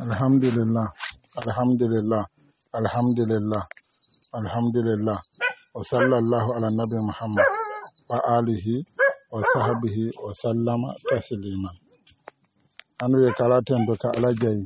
Alhamdulillah, alhamdulillah, alhamdulillah, alhamdulillah. Wa sallallahu ala nabi Muhammad wa alihi wa sahbihi wa sallama tasliman. Anu ye kalaten do ka alajayi.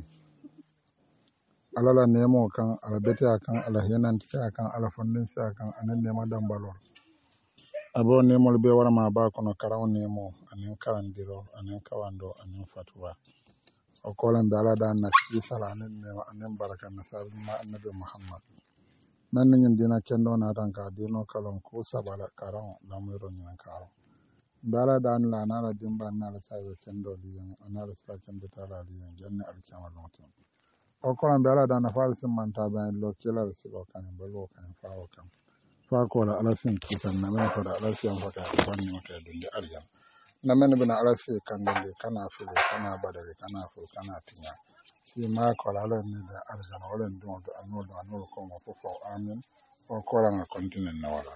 Alala nemo kan, ala bete kan, ala henanti kan, ala fondin kan, anan nema dambalor. Abo nemo be wara ma ba kono karaw nemo, anen karandiro, anen kawando, anen fatwa. O kolen da ala da na ci sala anen nema anen baraka na sabi ma annabi Muhammad. Men ñin dina kendo na tan ka dino kalon ko sabala karan lamiro ñin karan. Dala dan la na la dimba na la sabe kendo liyan, ana la sa kendo tala liyan, janne al kama lonton. O kolen da ala da na fal sim man ta ben lo kila silo kan balo kan faawo kan. Fa ko la ala sin kisan na men ko da ala sin fa ka wonni o ke dunde arjan. Na men bina ala sin kan dunde kana fili kana badale kana ful kana tinya. Si ma ko la ala ni da arjan wala ndo do anol ko mo fofo amin o ko la na continue na wala.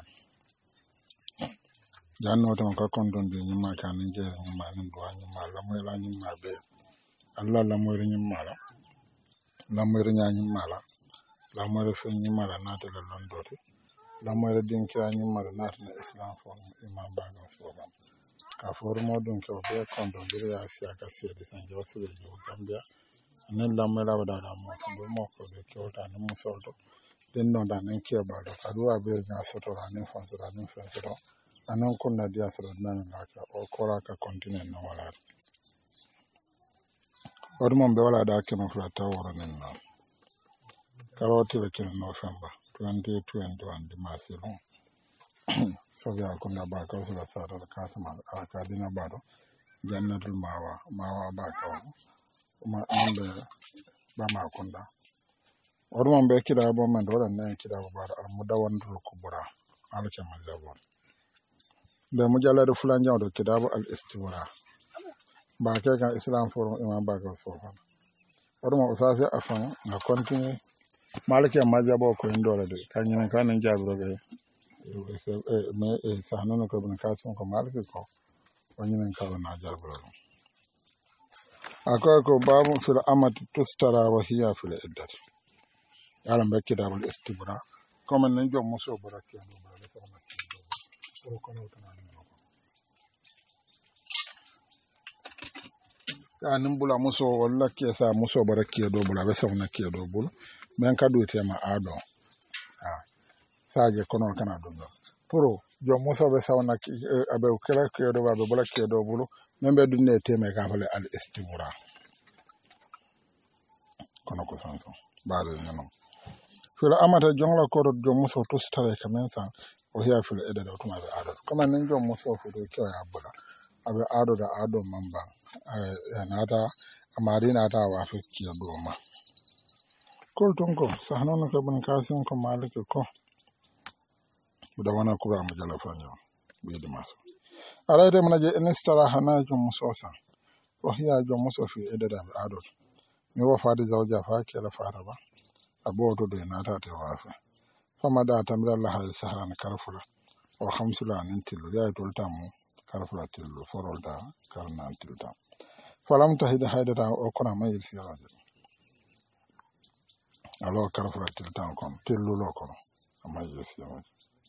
Janno to ko konton de nyima kan ni je nyima ni do nyima la moy la nyima be. Allah la moy nyima la. La moy nyima la. La moy fe nyima la na to la londote. La moy din kira nyima la na to Islam fo imam ba no so ba. Ka formo dun ko be konton de ya sia ka se de san jo su de Gambia. Nen la moy la wada da mo ko be ko ta no mo solto. Den no da nen ke ba do ka do a be ga soto la nen fon so la nen fe so. Anan kunna dia sara nan laka o kora ka continent na wala odumon be wala da ke mo fata wora nen na karoti be ken November 2021 di masilo so ya kunna ba ka so sara ka sama ka dina ba do jannatul mawa ba ka ma ande ba ma kunda odumon be kida bo man do ran kida ba al mudawandul kubra alke mazabon be mujalladu fulan jawdo kitabu al istiwara ba ke kan Islam forum imam Bakar Sofan ormo usase afan na continue malike mazabo ko indore de kanyen kanen jabro ge me sahnono ko bin kasun ko malike ko onyen ka na jabro ko babu fil amat tustara wa hiya fil iddat yaran be kitabu al istiwara comme nan jom muso barake do ba ko ko anin bula muso walla kesa muso bara kedo bula be sawna kedo bul men ka do tema ado saje kono kana dundo puro jo muso be sawna abe kala kedo ba be bula kedo bulu men be dunne tema ka fale al istibura kono ko sanso baade nyano fila amata jongla ko do jo muso to stare kamen san o hiya fila ede do tuma be ado kama nen jo muso fu do kyo ya bula abe ado da ado mamba nata amari nata wa fikki doma kol tonko sahnono ko ban kasin ko malike ko da wana kura mu jala fanyo be de maso ala de manaje enestara hana jo musosa o hiya jo muso fi edada be adot mi wo faade zawja fa kala fara ba aboto de nata te wafa fama da tamira Allah hay sahran karfula o khamsula nintil ya toltamu karfula tillu forolda karnan tilta falam tahida haydata o kona mayir siraje alo karfula tiltan kon tillu lo kono mayir siraje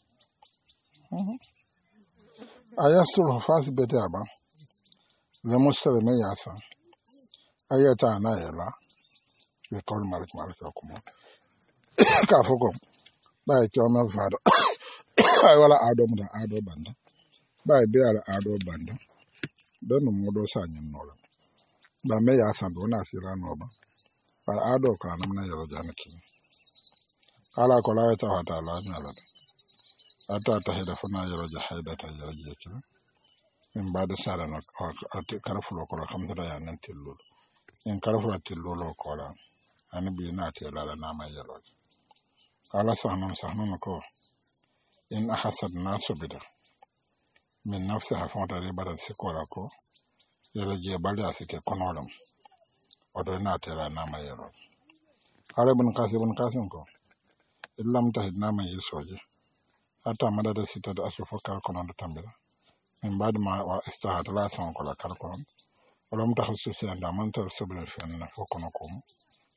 ayasul fas bete aba le mustere me yasa ayata na yela be kol malik ko mo ka foko ba ke on fado ay wala ado mu da ado banda ba be ala ado banda don mo do sanyin nola da me yasa do na sira no ba par ado ka nam na yelo janaki ala ko la ta wata la nyala ata ta heda fana yelo jahida ta yelo jekila min bada sara no ati karfulo ko kamta da nan tillo en karfulo tillo lo ko la ani bi na te la na ma yelo ala sahnon ko in ahasad nasu bida min nafsi hafata ribara sikola ko yelo je bali asike konolam odo na te la na ma yelo ala bun kasim ko illam tahid na ma yisoje hatta madada sita da asu fokal kono do tambira min badi ma wa istahat la son ko la kal kono wala mutakhassis anda man tar sabla fi anna fokono ko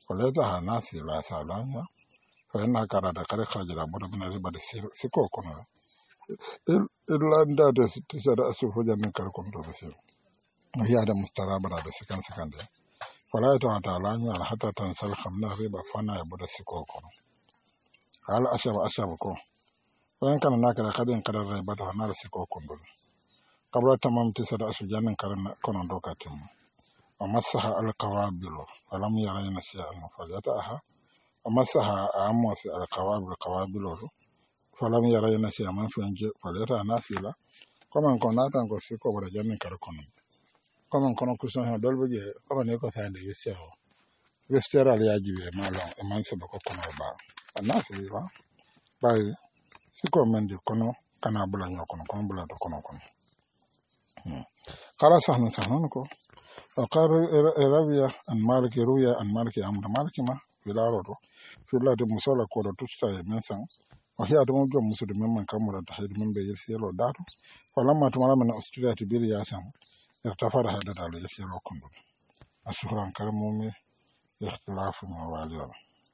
ولذا ناس لا سالانيا فإنها كانت قد خرج لابد من الربا سيكو كنا إلا أن داد تسرع سوف جنن كركم تبصير وهي هذا مستراب هذا سكان ده فلا يتعالى حتى تنسل خمنا ربا فانا يبدا سيكو كنا قال أشاب كو وإن كان هناك قد انقرض الربا فانا سيكو كنا قبل تمام تسرع سوف جنن كركم دوكاتم ومسها القوابل فلم يرين شيئا فليتأها ومسها أموس القوابل فلم يرين شيئا من فنج فليتأها ناسيلا كما كنا تنكو سيكو ولا جنن كركم كما كنا كسون دول بجي كما نيكو ساند يسيو يسترا لياجي مالون امان سبكو كنا با الناس يلا باي سيكو مندي كنا كنا بلا نيو كنا بلا دو كنا قال سهنا نكو وقال ربيا أن مالك رويا أن مالك أمر مالك ما في الأرض في الله المسألة كورة تشتري من سان وهي أدم جو مسلم من كمل تحيد من بيرسيل ودارو فلما تمر من أستريات بيريا سان ارتفع هذا على يسير وكندو أشهر كرمومي اختلاف مواليو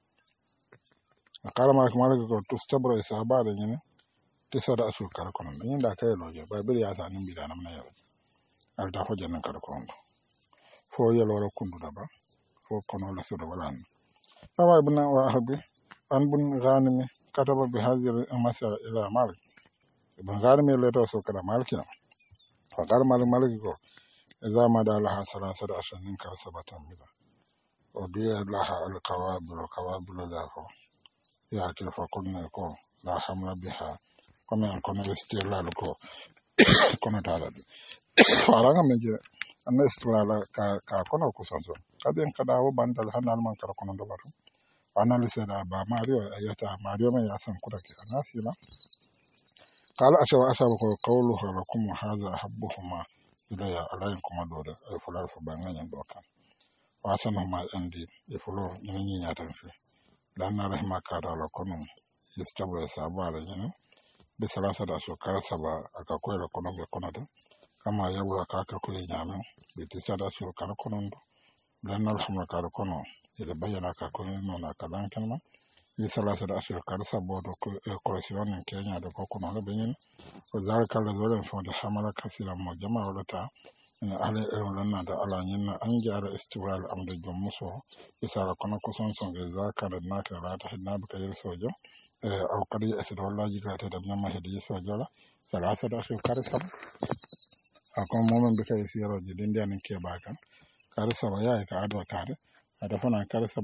قال مالك تستبر إسابة لجنة تسعة أشهر كركون لجنة دا كيلو جا بيريا سان نبيدانا من يلا ألتفع جنة كركون fo yeloro kundudaba fo kono la sodo walan awa ibn wahabi an bun ghanimi kataba bi hadhihi al-masala ila malik ibn ghanimi leto so kada maliki fa qala malik ko idza ma da laha salasatu ashanin kar sabatan bila o diya laha al-qawabil dafo ya kil fa kunna ko la hamla biha comme en kono istilal ko kono tala fara nga meje anna istilala ka kono ko sonso kaden kada wo bandal hanal man kala kono do baro analyse da ba mario ayata mario me yasan kudake anasila qala ashawa ko qawluhu lakum hadha habbuhuma ilaya alaykum adoda ay fulal fa banganyan dokan wasana ma andi e fulo nyinyi nyata fi lana rahma kada la kono yestabra sabala nyina be salasa da so kala saba aka ko la kono be kono da kama yabura kaka ko nyame be tisada so kala kono ndo lana rahma kada kono ila bayana ka ko no na kadan kalma ni salasa da so kala sabo do ko correction kenya da ko kono le benyin ko zalika la zolen fo da hamala kasila mo jama'a wala ala lana da ala nyina an jara istiwal am da jommuso isara kono ko son ge zakara na ka rata hinna ba kayir sojo aw kadi asdo wallahi ka ta da nyama hedi sojo la salasa da so kare sab akon momen be kay siro ji den dian ke ba kan kare sab ya ka ado kare ada fana kare sab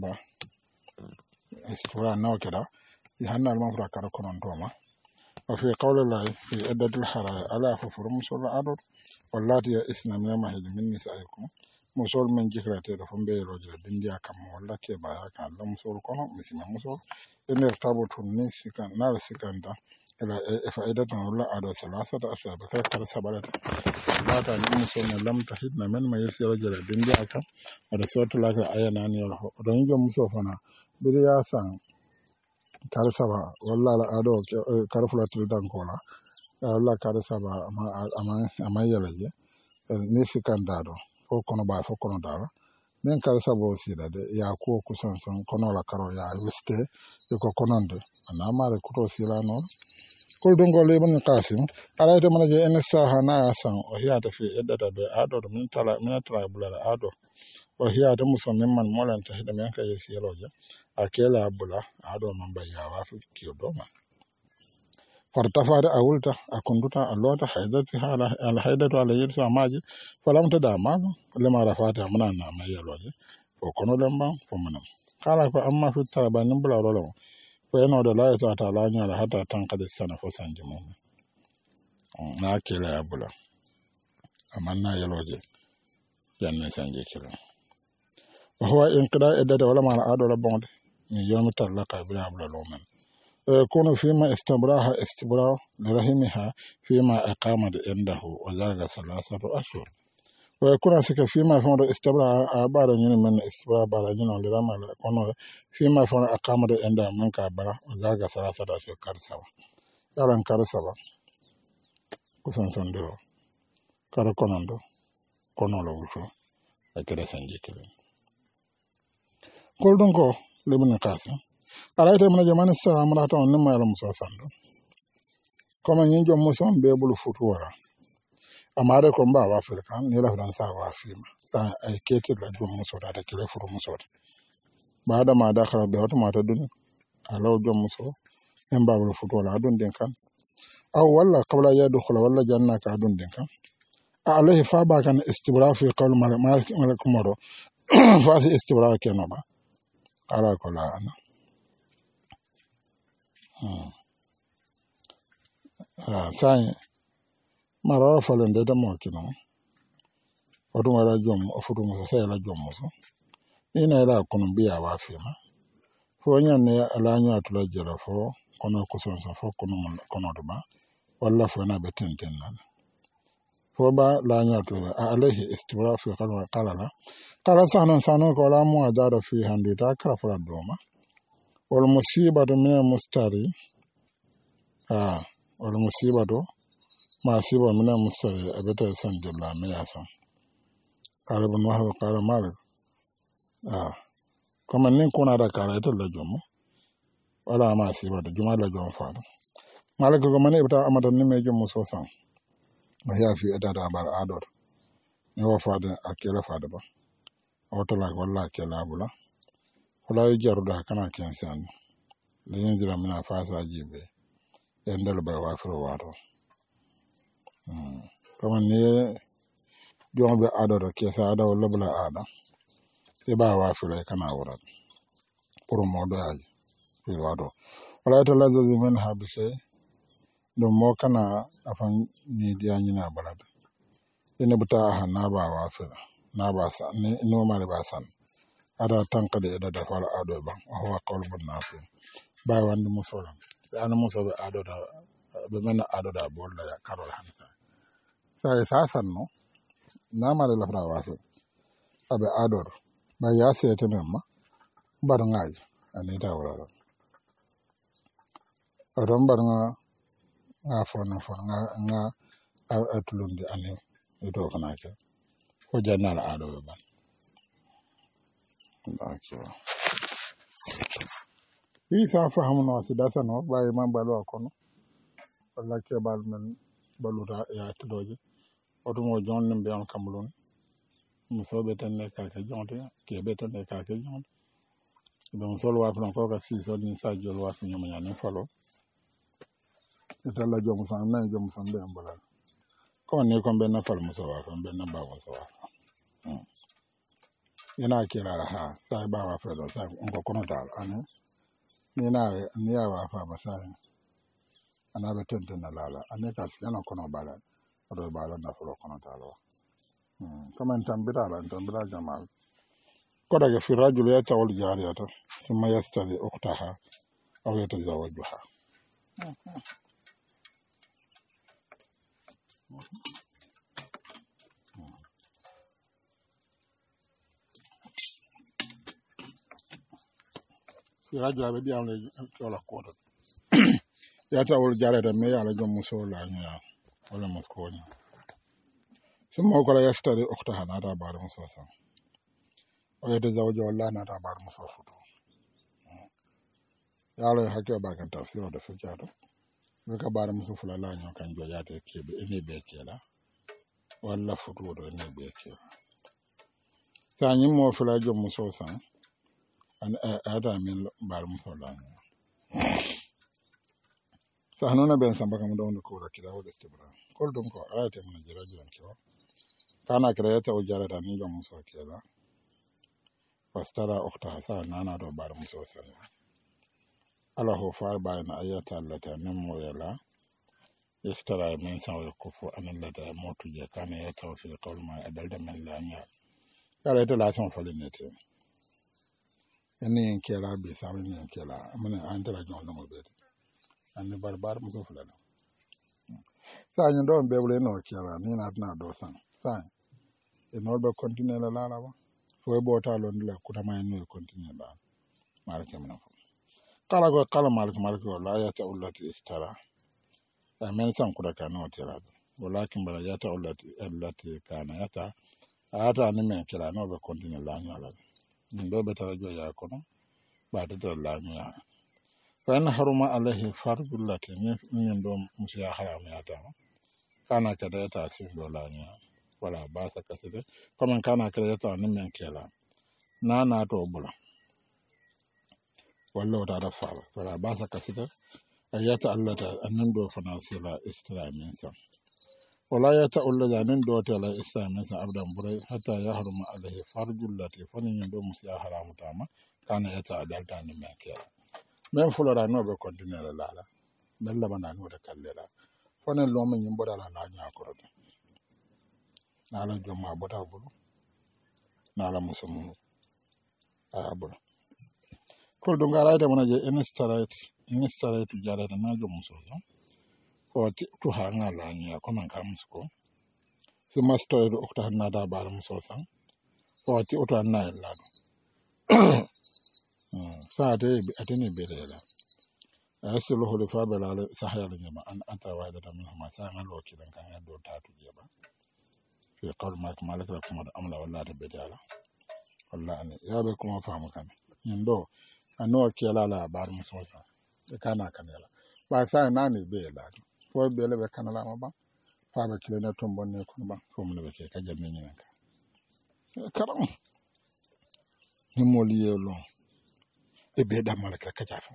istiwal na ke da yahanna al mafra kare kono ndoma وفي قول الله في عدة الحرائر ألا ففرم سورة عدد واللاتي يئسن من المحيض من نسائكم مسول من جكرة رفم بي رجل بنديا كم ولا كبايا كان لم مسول كونه مسلم مسول إن ارتبط النسكان نار سكان دا إلى فائدة ولا عدد ثلاثة أشياء بكرة كرسبالة لا تعني مسول لم تحيدن من ما يرسي رجل بنديا كم ورسولة لك آية ناني الله رنجو مسوفنا بديا سان kare saba walla la ado kare fulatul dankola walla kare saba ama yelaje ni sikandado fo kono ba fo kono dala nen kare saba sida de ya ko kusan kono la karo ya wiste ko kononde ana mare kuto sila non kol dongo le ban qasim ala to manaje en sahana san o hiata fi edda be ado min tala bulala ado o hiata musamman man molanta hida men kay siloje akela abula ado mamba ya wafi kiyodo man fartafada awulta akunduta allota haidati hala al haidatu ala yirsa maji falam tada ma lama rafata muna na mayaloje ko kono lamba ko munam kala ko amma fi tabanin bula rolo ko eno da la ta ta la nya hata tan kada sana fo sanje mo na akela abula amanna yaloje janne sanje kilo wa huwa inqida idda wala ma ado rabonde من يوم تلقى بلا بلا لومن يكون فيما استبراء لرحمها فيما أقامت عنده وذلك 3 أشهر ويكون سك فيما فون استبراء بعد من استبراء بعد لرحمها يكون فيما فون أقامت عنده من كبر وذلك 3 أشهر كارثة يلا كارثة كسان سندو كاركونندو كونو لوشو أكيد سنجي كده koldun ko lebni kasi alaita mana jamani sa amara ta wannan mai muso sando kuma yin jom muso be bulu futuwa amare ko mba wa afrika ni la fransa wa fima sa ay kete la jom muso da kele furu muso ba da ma da kala be wata mata dun alaw jom muso en ba bulu futuwa la dun den kan aw walla qabla yadkhula walla janna ka dun den kan عليه فابا كان استبراء في قول مالك مرو فاسي استبراء كنوبا على كل أنا ساي مرة فلان ده موكينو ودوم على جوم أفرم ساي على جوم مسو إنا لا كون بيا وافيما فوانيا نيا على نيا تلا جرا فو كونو كوسون فو كونو دوما ولا فونا بتنتن foba la nyato alayhi istibra fi qalwa qalala qala sahnan ko la mu adara fi handi ta krafra doma wal musibatu min al mustari wal musibatu ma siba min al mustari abata sanjalla me yasan qala ibn wahab qala malik kuma nin kuna da karatu la jomo wala ma siba da juma la jomo fa malik ko mane ibta amadan ni me jomo so san ma yafi edada bar ador ni wo fade akela fade ba otola walla akela bula wala jaruda kana kensan le yinjira mina fasa jibe endal ba wafro wato kama ni jombe ador kesa ada wala bula ada e ba wafro kana wura pour modo aji fi wato wala to lazazi men habise ɗum mo kana afan ni diya ñina balada ene buta ha na ba wafira na ba sa ni no mari ba san ada tankade eda da fara ado ban o wa qalbun nafi ba wande musola ana musobe ado da be men ado da bolla ya karol hansa sai sasan no na mari la fara wafira abe ado ba ya sete memma bar ngaji ani ta wala ron bar nga fona nga atulundi ane ito kana ke ko janal ado ban isa fahamu no sidata no baye man balu akono walla ke bal men baluta ya tudoje odumo jonne be on kamulun musobe tan ne ka ke jonte ke be tan ne ka ke jonte don solo wa flan ko ka si so ni sa jolo wa nyama nyane falo italla jom san na jom san be ambalal ko ne ko be na fal muso wa be na ba muso wa ina kira ha sai ba wa fa do sai ko kono dal ane ni na ni ya wa fa ba sai ana be tente na lala ane ka yana kono bala do bala na flo kono dal kama tambira jamal ko daga fi rajul ya tawul jariyata thumma yastali ukhtaha aw yatazawwajuha rajo aɓe ɗiyamle cola koto yatawol jarata mais ala jom muso lañoya walla moskoña summo kola yaftari oktaha nata baɗo muso sam o yede zawjo walla nata baɗo muso futo yaalo e hakke bakan tafsir o de feccato weka baɗo muso fula laño kan joƴate keɓe ene ɓe keeɗa walla futuɗo ene ɓe keeɗa sa ñimmo fula jom muso sam ada min bar musola sahnuna ben samba kam don ko rakida wala istibra kol dum ko ayate mun jira jon ko kana krayata o jarata ni jom muso kela fastara ukhta sa nana do bar muso sala ala ho far bayna ayata allata nimo yala iftara min sa wa kufu an allata motu je kana yata fi qawl ma adalda min la nya kala ita la son falinete ene en kela be sabani en kela amana antara jon no be ande barbar muso fulala sa nyi don be wule no kela ni na do san sa e no be continue la la ba fo bo ta lo ndila kuta may no continue la marke mena fo kala marke la ya ta ullati istara amen san kuda kana o tera walakin bala ya ta ullati kana yata ata ni men kela no be continue la nyala min do be tara joya kono ba de la nya fa in haruma alaihi farjul lati min do musiya haram ya ta kana kada ta sin do la nya wala ba sa kaside comme kana kada ta nin men kela na to bula walla wata da fara wala ba sa kaside ayata Allah ta annan do fana sila islamin sa wala yata ulla janin do ta la islamin sa abdan burai hatta ya haruma alaihi farjul lati fanin do musiya haram ta ma kana yata adalta nin men kela men fulora no be continuer la men la bana no de kallela fonen lo men yimbo dala la nya ko rode na la jomma bota bulu na la musumu abul ko do ngara de mona je instarate jara na jo musumu ko tu ha nga la nya ko man kam ko si master do okta na da bar muso san ko ti oto na la saade atene berela asluhu li fabala sahya nyama an ata wada min huma sa ngalo kidan kan do tatu jeba fi qawl malik lakum amla wala ta bedala wallahi ya be kuma famu kan ndo ano kela la bar musosa e kana kanela ba sa nani be la ko be le be kanala ma ba fa be kilena tombon ne ko ba ko mun be ke ka jamni ni ka karam ni moliyelo e be da malaka ka jafa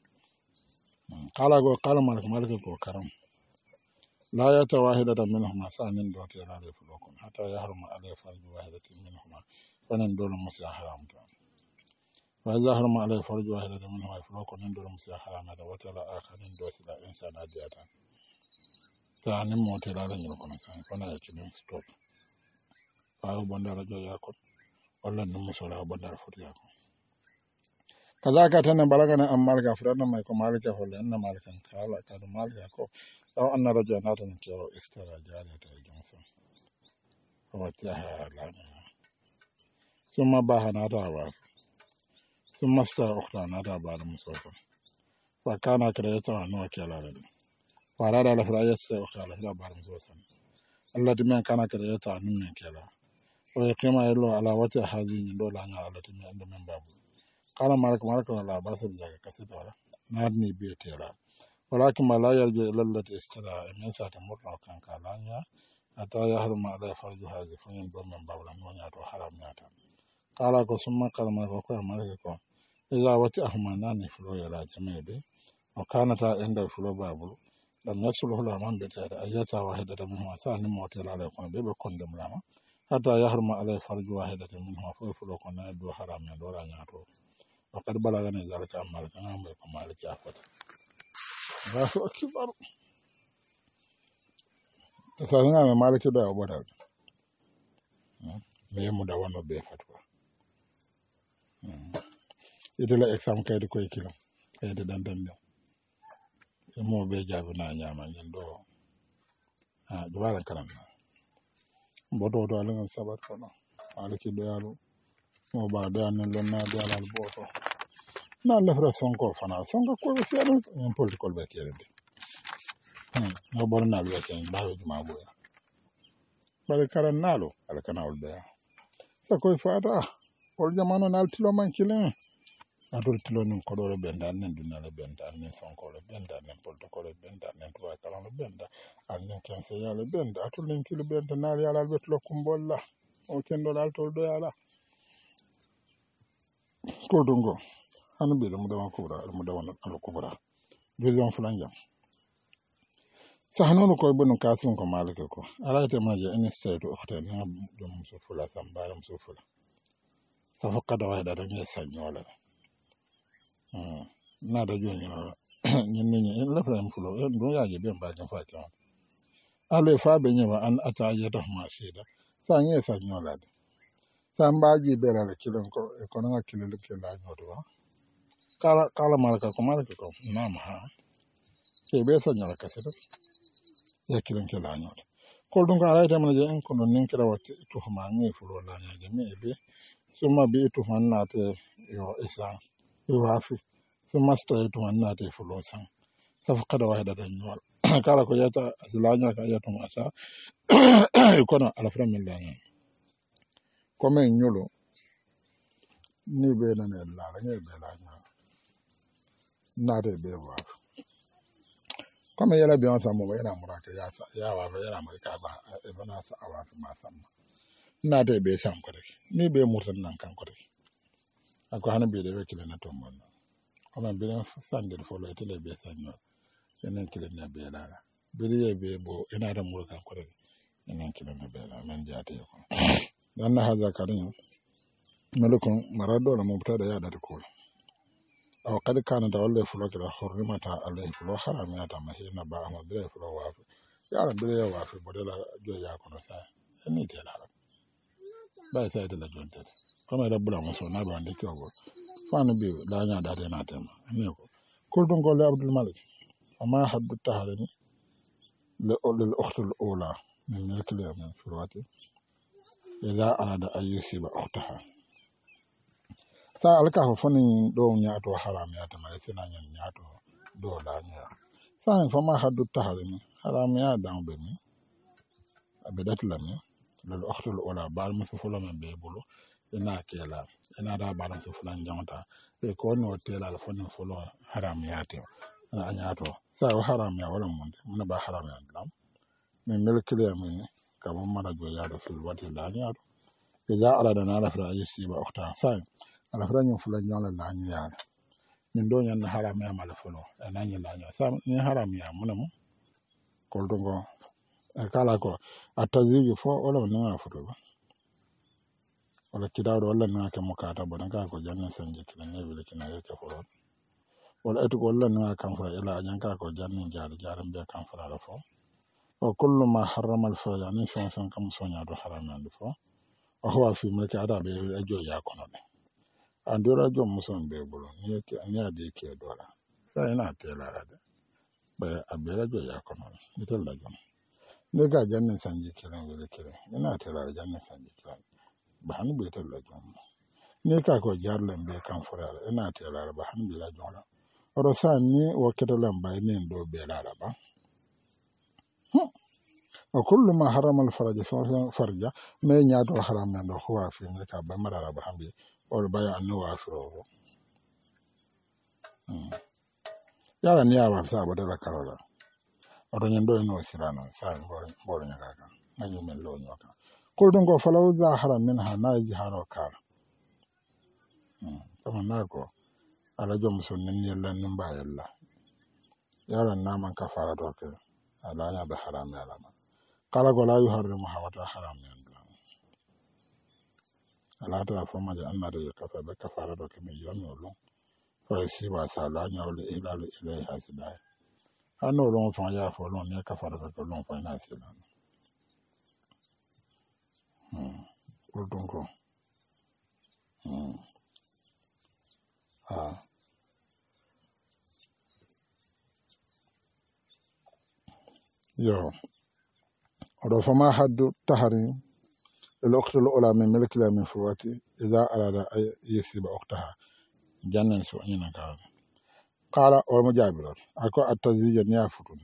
qala malik ko karam la yata wahidatan minhuma sanin do te la fulukun hatta yahruma alayhi farju wahidatin minhuma fanan dole musu haram to wa zahruma alayhi farju wahidatin minhuma fulukun dole musu haram da wata la akharin do sila insana diata sanin mo te la ni ko san fana ya kinin stop fa bondara jo yakot walla no musu la bondara futi yakot kazaka tana balagana am malika furana mai ko malika holle anna malika kala kadu malika ko aw anna rajana tan kero istara jari ta jonsa wati ha lana summa bahana ta wa summa sta ukhtana ta ba musofa fa kana kreta no kala ran farada la fraya sta ukhtana la ba musofa Allah dimen kana kreta nun kala wa yaqima illa ala wati hadin do la nya ala dimen ando men babu kala malik wala basir jaga kasita wala nadni bietera walakin ma la yarju ila allati istara min sata murra kan kalanya ata ya harma ala farju hazi funin do men bawla nonya to haram nyata kala ko summa kalma ko malik ko iza wati ahmanani fulo ya la jamede o kana ta inda fulo babu lam yasluhu la man bi tada ayata wahidatan min wasa ni motela ala ko be kondem lama hatta ya harma ala farju wahidatan min fulo ko na do haram ya do la nyato وقد بلغني ذلك عن مالك أنا أمركم مالك يا أخوة الله أكبر تسألنا عن مالك دا أبدا بيمو دا وانو بيفتوا يدلا إكسام كيد كوي كيلو كيد دان يمو بيجابنا نياما يندو جوالا كلام بودو دو ألغن سبات فنا مالك ديالو mo ba da nan lon na da al boto na la fra sonko fana sonko ko be fiare en political be kere de no bor na be ken ba be ma boya bare karan nalo ala kana ul da sa ko fata ol jamano nal tilo man kilen adol tilo nin ko do benda nen dina le benda nen sonko le benda nen political le benda nen to kala le benda an nen ken se ya le benda atul nen tilo benda na ya la be tilo kumbolla o ken do dal to do ya la ko dungo hanu be mu dawan kubra mu dawan al kubra deuxième flanjam sahanu ko ibn kasim ko malike ko alaite maje en state hotel na dum so fula sambaram so fula sa fakada wa da ngi sanyola na da joni no nyin en la fram fulo en do yaje be ba kan fa kan ale fa be nyama an ataje to ma shida sa ngi sanyola sambaji bela le kilon ko e kono nga kilele ke la nyodo kala malaka ko nam ha ke be so nyala kaseta ya kilon ke la nyodo ko dun ka ayta man je en kono nin kira wati to ma ngi fulo la nyaade me be suma be to manna te yo isa yo wafi suma sta to manna te fulo san saf kada wahida da nyol kala ko yata azlanya ka yata ma sa kono ala fra min la comme nyolo ni be na ne la la ne be la nya na de be wa comme yala bi on sa mo yana muraka ya wa yana mai ka ba e bana sa awa ma sam na de be sam ko rek ni be murtan nan kan ko rek ako hana be de be kila na to mon comme be sangel fo le tele be sanyo enen kila na be la be ye be bo ina da muraka ko rek enen kila na be la men jate ko dan haza karin malukun marado la mubtada ya da ko aw kad kana da wallahi fulo kira hurrimata alayhi fulo haramiyata mahina ba amma bire fulo wafi ya ran bire wafi bodela jo ya kono sa ni te la ba sai da jonte kuma da bula muso na ba ndike ogo fani bi la nya da na tema ne ko kul don gole abdul malik amma haddu taharani li lil ukht al ula min milk al min furwati idha arada ayyusi ba ukhtaha sa alka ho foni do nyaato haram ya ta mai sina nyan nyaato do la nya sa en fama haddu taharimi haram ya dan be mi abedat la mi lol ukhtul ula bal musufula man be bulu ina kela ina da bal musufula njanta e ko no tela la foni fulo haram ya te na nyaato sa haram ya wala mun ba haram ya dan min milkil ya mi ka mo mara go ya do fil wati la nyaato idza arada na la fra yusiba ukhta sa ala fara ñin fula ñala la ñiya ñin do ñan haram ya mala fulo na ñi la ña sam ni haram ya munam ko do go kala ko ataziju fo wala na futo ba wala kidawdo wala na ke mukata bo ka ko janna sanje kina ne wile kina yake foro wala etu ko wala na kan fa ila jan ka ko janna jaram be kan fa la fo o kullu ma harrama al fala ni shon kam sonya do haram ya do fo o huwa fi mulki ada be ajo ya kono ne andora jom muson be bolo ni ade ke dola sa ina tela ade ba abela jo ya kono ni tella jom ne ga jannin sanje kiran wele kiran ina tela jannin sanje kiran ba hanu be tella jom ne ka ko jarlen be kan fura ina tela ba hanu be la jom oro sa ni o kedolan ba ni do be la ba wa kullu ma harama al farja me nyaato haram men do huwa fi milka ba marara ba hambi or baya annu wa furo yara ni awa sa ba da karola odo nyendo no sirano sa bor nyaga kan nanyu men lo nyoka ko don go falaw za haram min ha na ji haro kar kama nako ala jom sunnin yalla nin ba yalla yara naman kafara do ke ala ya ba haram ya lama kala go la yu harrimu hawata haram ya ala ta fo ma ja anna de kafa be kafara do ke mi yono lo fa si ba sa la nya le ila le ile hasida ano lo fa ya fo lo ne kafara do lo fa na sila ko don ko yo odo fa ma haddu tahrim الأخت الأولى من ملك لا من فواتي إذا أراد أن يسيب أختها جنن سوء قال والمجابر أكو التزويج نيافتون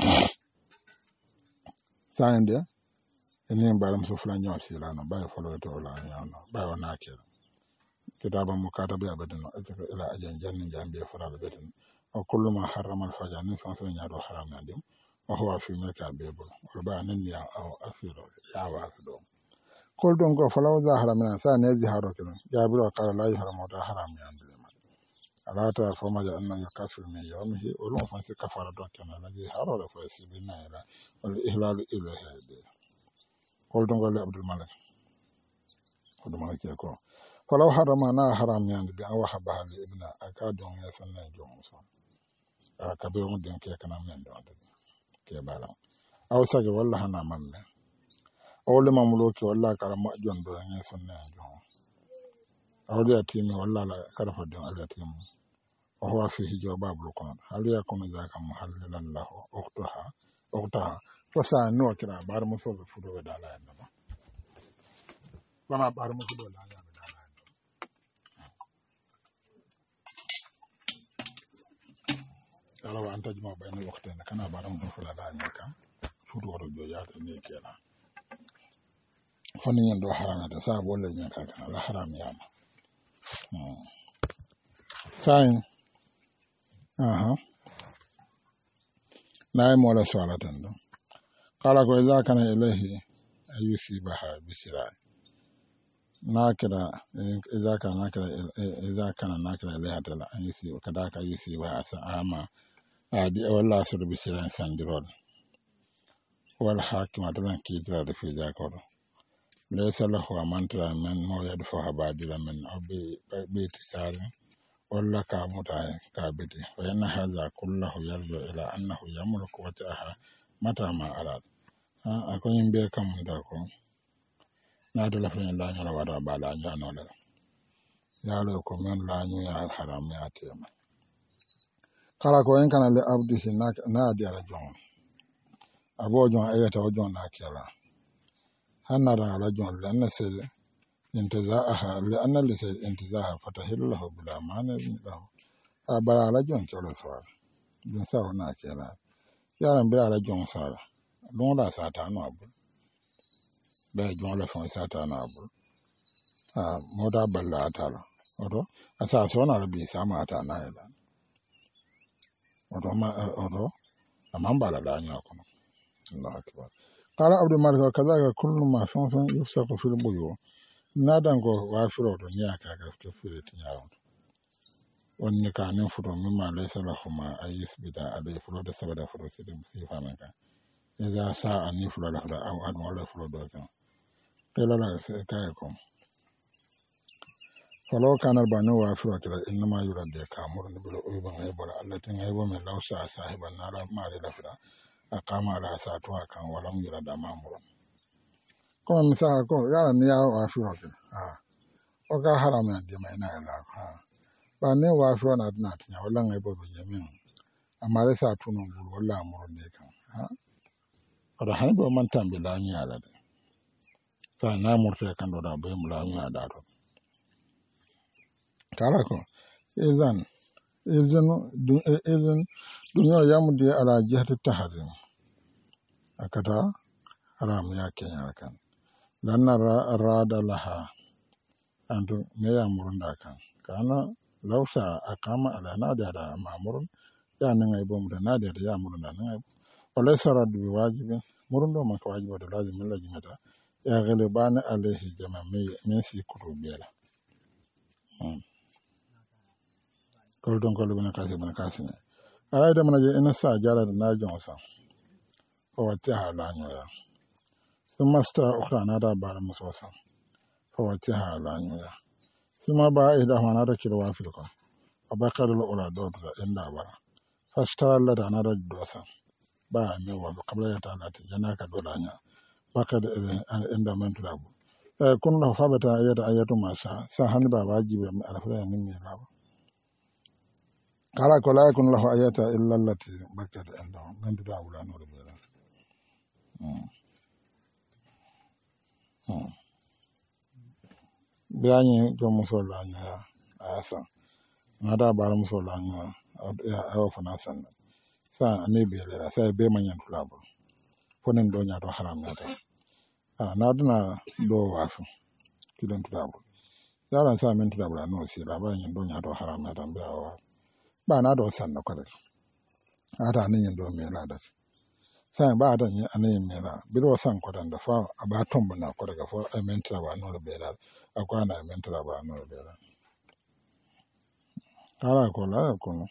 ثاني ده إنهم بعلم سفلان يوسي لنا باي فلوتو ولا نيانا باي وناكر كتابا مكاتب أبدا إلى أجن جنن جنبي فراد بدن وكل ما حرم الفجر نفهم في نيارو حرام يدم وهو في ملك أبيبل وربا ننيا أو أفيرو يا وافدو kol don go falaw za haramina sa ne ziharo kiran jabiru qala la yahramu ta haram ya ndima ala ta fo ma ja anna yakafir min yawmihi wa lu fa si kafara do tan la ziharo la fa si bin ila wal ihlal ila hadi kol don go le abdul malik ko falaw harama na haram ya ndi aw haba li ibna akadon ya sanna jom so akabe mo den ke kana men do ke bala aw sage wallahi na mamme awle mamuloki walla kala jon do ne sunna jon awle atimi walla la kala fa don atimi o huwa fi hijaba bulu kono hal yakunu zaka muhallilan lahu ukhtaha fasa no kira bar muso be fudo da la yanda ba bana bar muso do la yanda da la ala wa antajma bayna waqtin kana bar muso fula da nyaka fudo do joya to ne kenan fani yando harana da sa bolle nya ka la haram yama sain nayi mola swala tan ɗum kala ko iza kana ilahi ayusibaha bisira nakira iza kana nakira ilahi atala ayusiba kadaka ayusibaha asa ama adi walla asuru bisiran sandirol wal hakim atalan kidirade fi jakoɗo laysa lahu amantara men mo yadfaha badila men aw ɓeyti sare walla ka muta ka beti fa inna hadha kullahu yarju ila annahu yamliku wajhaha mata ma arad ako yimɓe kam da ko naadala fen lañola wata ba lañanole yaalo ko men lañoya haram yatema kala ko en kana le abdihi naadi ala jon abo jon ayata o jon nakela hannara ala jon lanna sede intizaaha li anna li sede intizaaha fatahillahu bila mane lahu abara ala jon kelo sawara din sawo nakela yaran be ala jon sawara ɗum la satano abul ɓe jonle fon satano abul moda balla atala oto asa sonala bi sama ata nayela oto aman bala laño kono allahu akbar qala abdou malik kadaka kullu ma fen yufsaku fil buyu nadan ko wafiroto ñakaga ke firiti ñawon wonni ka nin futo mimma laysa lahuma ay yusbita alay fulode sabada futo sifamen kan إذا ساء أن يفعل له أو أن ولا يفعل ذلك قيل لا كايكم فلو كان البانو وافر كلا إنما يرد كامور بالأيوب غيبولا التي غيب من لو ساء صاحب النار ما لفلا أقام على ساتوا كان ولم يرد مامور كما مثال كو يا نيا وافر كلا وكا حرام عندي ما ينا لا باني وافر ناتنا ولا غيب بجميع أما لسا تونو ولا أمور ديكا oɗo hani ɓe mantamɓe laañaala de sa namurte kanɗoɗa ɓeymo laañaɗa to kala ko isan ɗum yo yamude ala jihati taharim akata haram ya keñal kan lanna rada laha antu me yamurunda kan kana lawsa akama ala nade aɗa mamurun ya nangay bomude nade aɗa yamurunda nangay وليس رد بواجب مرندو ما كواجب ده لازم الله جمتا يا غلبان عليه جمع من سي كتب بيلا كل دون كل بنا كاسي بنا كاسي أرايد من أجل إن الساعة جالة ناجون سا فواتيها لانيويا ثم استرى أخرى نادا بار مسوسا فواتيها لانيويا ثم با إهدا هو نادا كيلو وافلكم وبقر الأولى دوتا إندا بارا فاشترى لدى نادا دوسا ba mi wa kabla ya ta lati jana ka dolanya baka da inda man turabu kun da fa bata ayatu masa sa hannu ba wajibi mai alfara ne mai lawa kala ko la kun lahu ayata illa allati baka da inda man turabu la no da bayani ko musolla nya asa nada bar musolla nya ya ayo fana sanna sa ne bele sa be manyan tulabo fonen do nyato haram nata na duna do wafu kidon tulabo yaran sa men tulabo no si la ba nyen do nyato haram nata be awa ba na do sanna ko de ada ne nyen do me la da sa ba da nyen ane me la bi do san ko dan da fa aba tombo na ko daga fo men tulabo no be la akwa na men tulabo no be la kala ko la ko no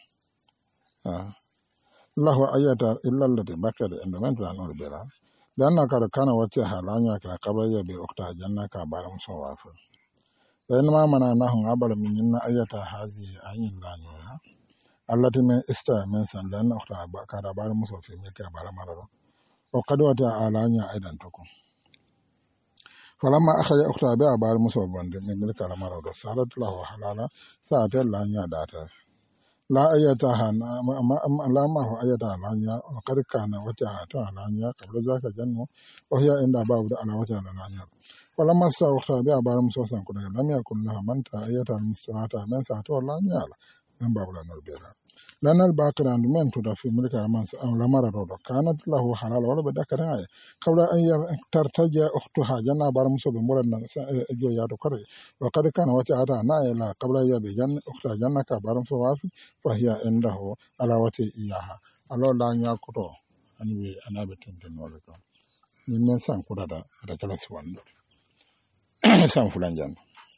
lahu ayata illa allati bakada inda man ta no bela dan na kar kana wata halanya ka kabaya be okta janna ka baram so wafu dan ma mana na hun abal min inna ayata hazi ayin lanyo ya allati min ista min san dan okta ba ka da baram so fi me ka baram maro o kadwata alanya aidan to ko falamma akhaya okta be baram so bonde min milka maro do salatu lahu halala sa ta lanya data la ayata hana la ma ho ayata lanya o kad kana wata ta lanya kabla zaka janno o hiya inda babu da ala wata lanya wala masta o ta ba baram so san ko daga lam yakun la man ta ayata mustamata man sa to lanya la dan babu da norbela لأن الباقر عند من في ملك المنس أو لمر رودو كانت له حلال ولا بدك رأي قبل أن ترتجى أختها جنة برمسو بمولنا جو يادو كري وقد كان وتعالى نائلا قبل أن يبي جنة أختها جنة كبرمسو وافي فهي عنده على وتي إياها الله لا يأكلو أنوي أنا بتندن ولا كم من سان كودا هذا كلا سوان سان فلان جن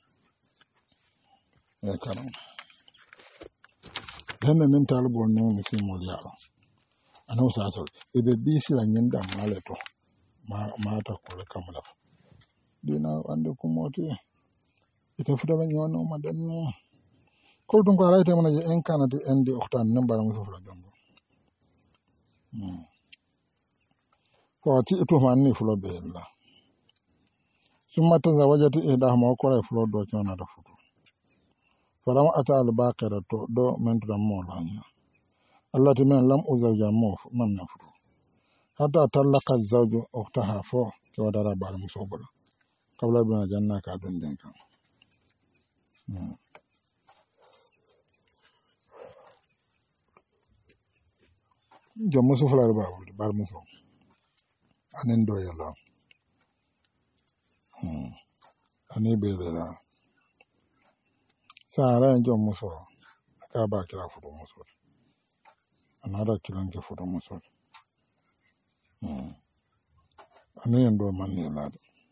يا كلام هنا ننتظر بونو مسيمو ليالو أنا وساسل إذا بيسي لنجندا مالتو ما تقول كملا دينا عندكم موتي إتفضل من يوانو مدنو كل دون قرأت من إن كانت عندي أختان نمبر مسافر جنبه فأتي إتوفاني فلو بيلا ثم تزوجت إحداهما وقال فلو دو كنا رفضو فلما أتى الباقرة دو من ترمولا التي من لم أزوج موف من نفرو حتى طلق الزوج أختها فو كودارا بار مسوبلا قبل ابن جنة كادون دينكا جم مسو فلار بار مسو أنين دو يلا أني بيلا سارا جم مسو كابا كلا فرو مسو أنا را كلان كفرو مسو أنين دو من يلا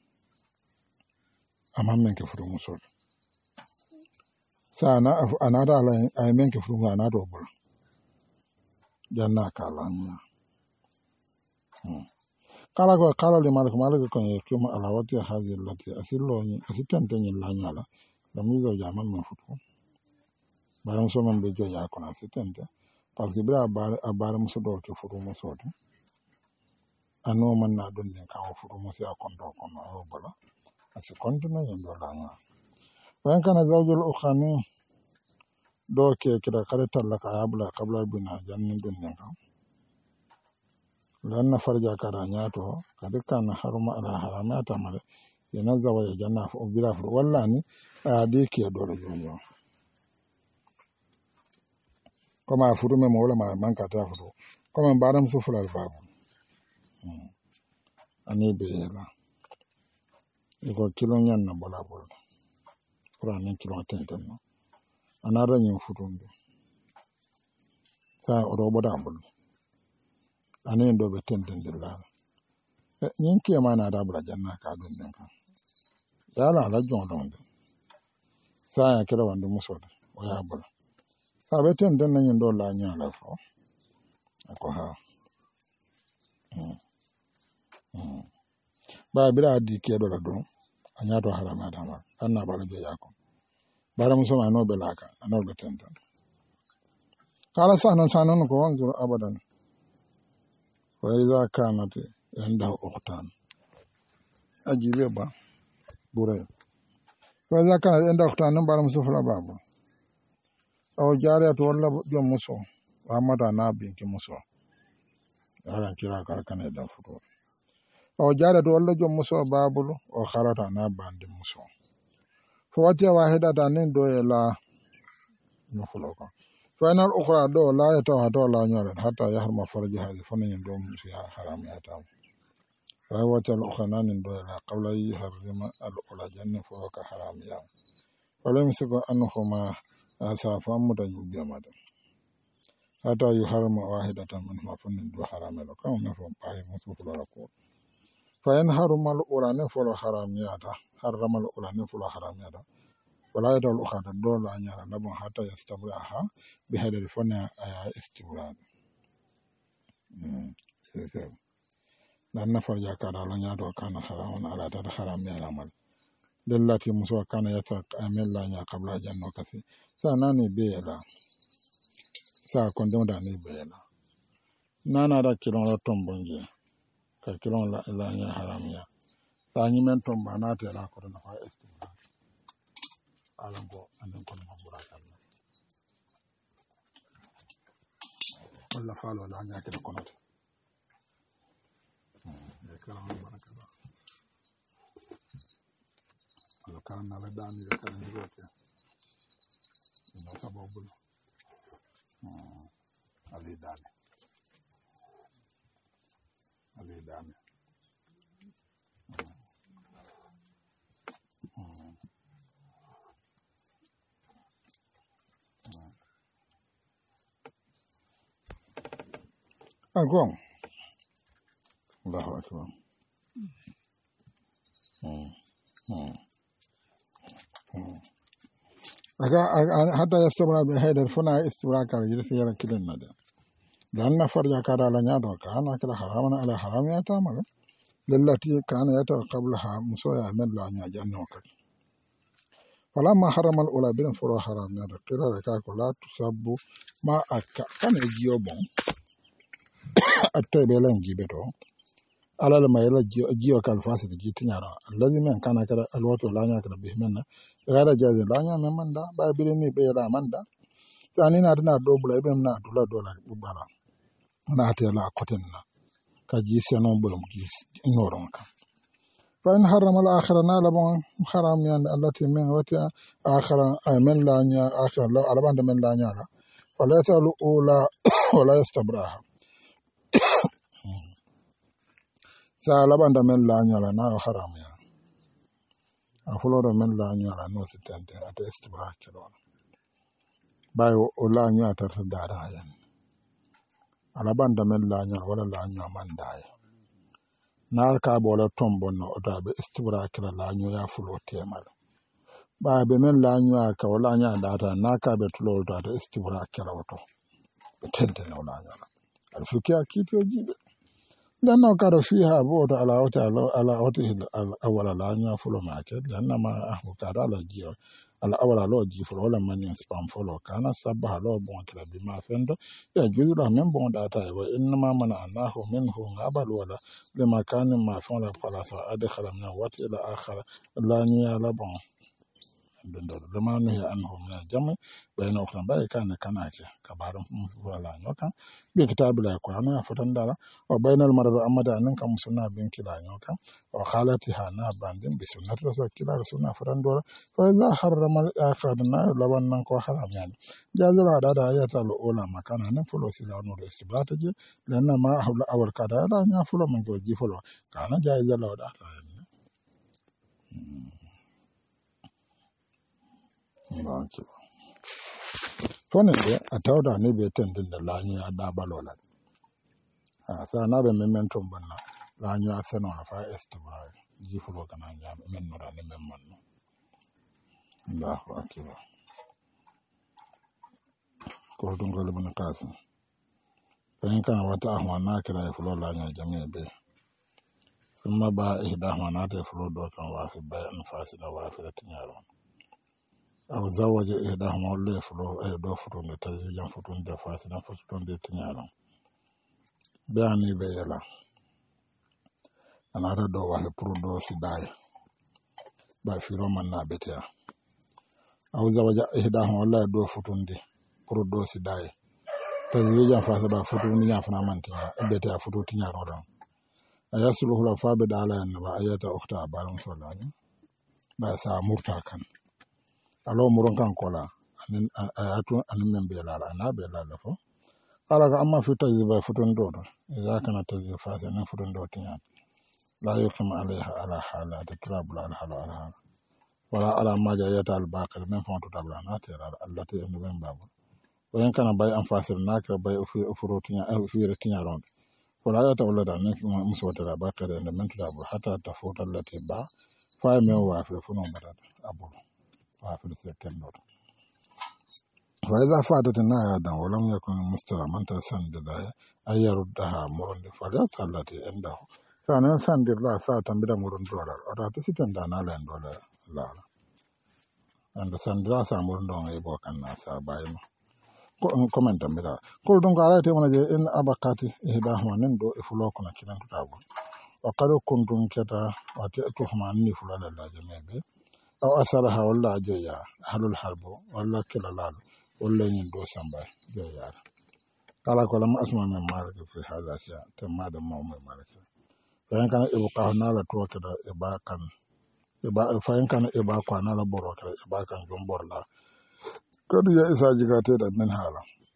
أمام من كفرو مسو سانا أنا را أي من كفرو أنا رو بول جنة كالانيا kala le malik ko kuma alawati hazi lati asillo ni asitante ni lanyala la mizo jama men futu baram so man be jo ya ko asitante parce que bra bar muso do ke futu muso to ano man na don den ka futu muso ya kon do kon o bala asi kontinu yin do lanya wan kana zawjul ukhani do ke kida kare tallaka abla qabla bina jannin don den ka لأن فرجا كرانياته قد كان حرم على حرامات عمل ينزل ويجنى بلا فر ولا ني ديك يدور جونيو كما فرو مي مولا ما من كاتا فرو كما بارم سفر الباب اني بيلا يقول كيلو نيان بولا بولا قران كيلو تنتن انا راني فروندو سا روبودا بول anen do be tendendilla nyin ke mana da bula janna ka dun den kan yala la jon don sa ya kira wanda muso da waya bula sa be tenden nan do la nya la fo ko ha ba bira di ke do la don anya to harama da ma anna bala je yako bara muso ma no be la ka no be tenden kala sanan ko wanzu abadan وإذا كانت عنده أختان أجيب با بوري وإذا كانت عنده أختان نمبر مسفر بابا أو جارية ولا جم مسو وامدا نابين كمسو هذا كلا كان يدفع فطور أو جارية ولا جم مسو بابلو أو خارتا نابان دي مسو فواتي واحدة دانين دوي لا نفلوكا فإن الأخرى دو لا يتوها لا نيرد حتى يحرم فرجها فنين دوم فيها حرام يتام فهو الأخرى نان دو لا قبل يحرم الأولى جنة فوق حرام يام ولم يسك أنهما أسافا مدن بيمد حتى يحرم واحدة منهما فنين دو حرام لو كما نفهم باي مسوف لركو فإن حرم الأولى نفل حرام ياتا حرم الأولى نفل حرام ياتا ولا يدل أخرى الدول أن يرى لبن حتى يستمرها بهذا الفن استمرار لأن فرجا كان لن يدعو كان حرام على ذات حرام يعمل للتي مسوى كان يترك أمل لا قبل جنة كثير سأناني بيلا سأكون داني بيلا نانا دا كيلون لا تومبونجي كيلون لا نيا حرام يا سأني من تومبانات لا كورنا فا استمرار alango anen kono mabura kan walla falo la nyaake de kono e kala on barakala ala kan ala dani de kan ni roke no sababu ali dane agon Allahu akbar hatta yastabra bi haydar funa istibra kala jirsi yaran kilin nade dan na farja kada la nyado kana kala haramana ala haram ya tamala lallati kana yata qablaha musoya men la nya janno kat falamma haramal ula bin furo haram ya da kira ka ko la tusabbu ma akka kana jiyo bon atte be lan jibe to alal ma yala jiyo kal fasi de jitinyara allazi men kana kada alwato la nya kada bihmenna rada jaze la nya men manda ba bilini be la manda tani na dina do bula be na dula dola bubala na te la kotenna ka ji senon bulum ji inoron ka fa in harrama al akhira na labon haram yan allati min wati akhira ay men la nya akhira la alabanda men la nya la fala talu ula wala yastabraha sa labanda men la nya la na haram ya afuloro men la nya la no sitente ate istibraha kelon bayo o la nya tarta dara yan alabanda men la nya wala la nya mandaye nar ka bola tombonno otabe istibra kala la nya ya fulo temal ba be men la nya ka wala nya data naka be tulo data istibra kala wato tente no la nya al fukiya kipo jibe lanno karo fiha boto ala wata al awala la nya fulo ma ke lanna ma ahu kada la jiyo ala awala lo ji fulo wala man spam fulo kana sabba lo bon kala bi ma fendo ya juzu la men bon data wa inna ma mana anahu minhu ngabal wala lima kana ma fon la pala sa adkhala min wati ila akhara la nya la bon bendo lama no ya anhu min jami bayna ukhra bay kana kanake kabarum wala nyoka bi kitabul qur'an ya fatandala wa bainal marad amada nan kam sunna bin kila nyoka wa khalatiha na bandin bi sunnati rasul kila sunna fatandora fa idha harrama al akhirna lawan nan ko haram yani jazira da ayata al ula makana nan fulo sila no istibrata je lanna ma hawla awal kada da nya fulo man ko ji fulo kana jaiza la da ta fonin de a tawda ne be tendin da lanyu ya da balola sa na be memento banna lanyu ya seno na fa estibra ji fulo kana nya men no ne memman no Allahu akbar ko dum gole bun kasu bayan kana wata ahwana kira fulo lanyu jami'a be summa ba ihdahwana ta fulo do kan wa fi bayan fasida wa fi tinyaro aw zawaja ihdahuma walla fulo do futunde tawijan futunde fasina futunde tiñaron beani be yela anata do wahe pour do sidaye ba firo manna betea aw zawaja ihdahuma walla do futunde pour do sidaye tawijan fasa ba futunde ñafana mantiña betea futu tiñaron ron ayasuluhu la fabe dala en ba ayata ukhta balam solani ba sa murta kan alo muron kan kola anin ayatu anin men be la na be la fo kala ga amma fi tajiba futun do ya kana tajiba fa na futun do tinya la yukum alaiha ala hala ta trabul ala hala wala ala ma ja yata al baqir men fon to tabla na tera Allah te en ben babu wayan kana bay am fasir na ka bay furo tinya fi tinya ron wala yata wala da ne muso tera baqir en men to tabla hatta ta fotal lati ba fa me wa fi funo barata abu وافر سكن نور فإذا فاتت النهاية دم ولم يكن مستلما تسند ذا أن يردها مرند فليت التي عنده كان يسند الله ساعة بلا مرند دولار أراد ستن دانا لين دولار لا عند سند الله سامرند دون يبغى كنا سابايم كومنت ميرا كل دون قالت من إن أبقاتي إهداهما نندو إفلوكنا كنا تتابع وقد كنتم كذا وتأتوهما نفلا لا جميع aw asaraha walla joya halul harbo walla kilalal walla nyin do samba joya kala ko lam asma min malik fi hada sha tamma da mawmu malik fayan kana ibu qahna la to kada iba kan iba fayan kana iba ko na la boro kada iba kan jom borla kadu ya isa jigate da min hala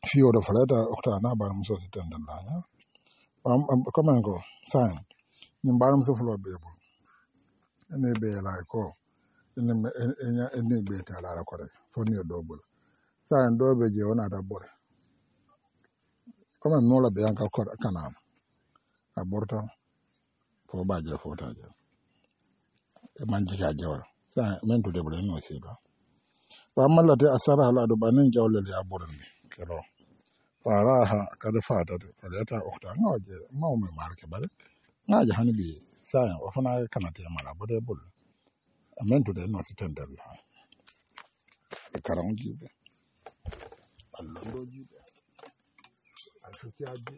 fiyo da falata okta na bar muso tendan la comment ko sain ni bar muso fulo bebo ene be la ko ene be ta la ko rek fo ni do bol sain do be je wona da bol comment no la be an ko kanam aborta fo ba je fo ta je e man jiga jawal sain men to de bol no seba wa mallate asara ala do banin jawle ya borni kero faraha kada fata falata okta ngaje mawme marke bare ngaje hanbi sayan o fana kana te mala bode bul amen to de no sitendel la e karam jibe Allah do jibe alfiti adde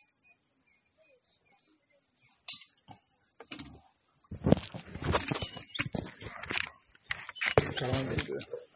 karam jibe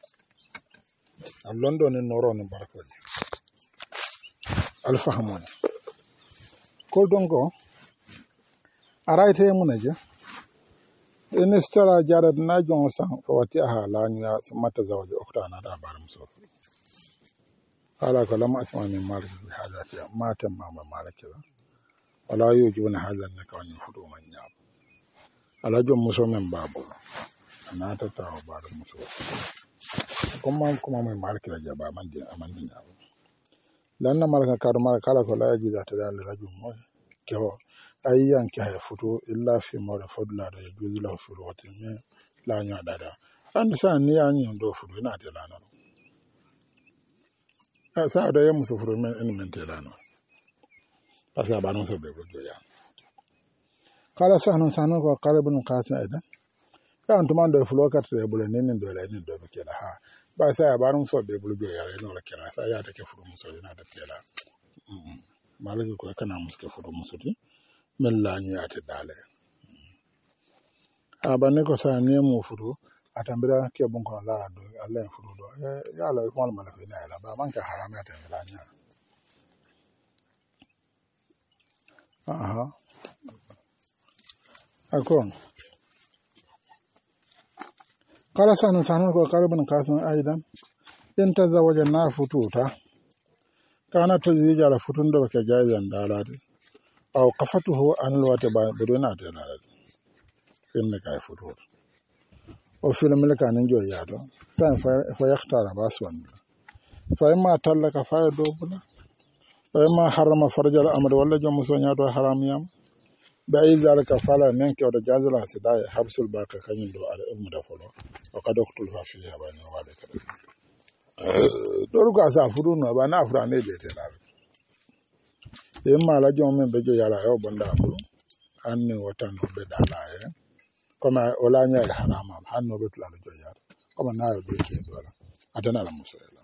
Londo ni noro no barkoji alfahamoni ko dongo araite munaje ene stara jarat na jon san fawati ha lanya mata zawaje oktana da baram so ala ko lam asma min malik bi hadati mata mama malikila wala yujuna hadha ne kawni fudu man nyam ala jom muso men babu anata taw baram muso kuma mai malikila jaba man di amandi nyam lanna malaka kadu malaka kala ko la yajuza ta dal rajul mo kewo ayyan ki hay futu illa fi mawda fadla da yajuzu lahu furuwati min la nya dada and sa ni ani ndo futu na te lana sa da yam so furu men en men te lana asa ba non so be go ya kala sahnu ko kala ibn qasim aidan kan to man do fulo kat te bule nen do la nen do be kala ha ba sa ba non so be bulu do ya no la kala sa ya ta ke furu muso na da kala malaki ko kana muske furu muso ti men la nyaate dale abane ko sa ne mo furu atambira ke bon ko la do Allah furu do ya la ko mal malafi na la ba man ka harama ta la nya aha akon kala sanu ko kala ban kasan aidan in tazawaja na fututa kana to zija la futun do ke jayyan dalade aw qafatuhu an lawata ba buduna ta dalade inne kay futur o film le kan njo yado san fa yakhtara baswan fa ma tallaka fa do bula fa ma harama farjal amr walla jom so nyaado haram yam ba ay zalika fala men ke o jazala sidaya habsul baka kanyin do ala ummu da folo o kadoktul fa fi ha bani wala kada do ko asa furu no ba na afra ne be te la e ma la jom men be jo yala yo bonda bulu anni watan do be dala e koma ola nya harama hanno be tula jo yala koma na yo be ke do la atana la musala